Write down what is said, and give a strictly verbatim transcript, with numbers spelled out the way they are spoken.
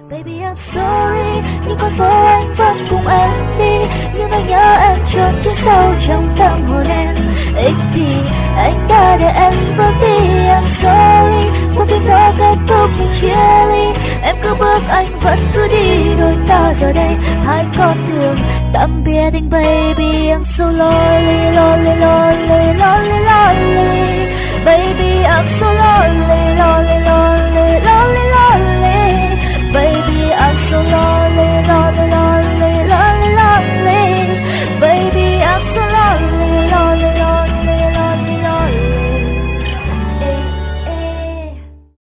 Baby I'm sorry, nhưng con phố anh vẫn cùng em đi. Nhưng anh nhớ em trốn phía sau trong tâm hồn em. Ích gì anh đã để em vỡ đi. I'm sorry, sau khi nó kết thúc mình chia ly. Em cứ bước anh vẫn cứ đi, đôi ta giờ đây hai con đường tạm biệt anh baby. I'm so lonely, lonely, lonely, lonely, lonely. Baby I'm so lonely.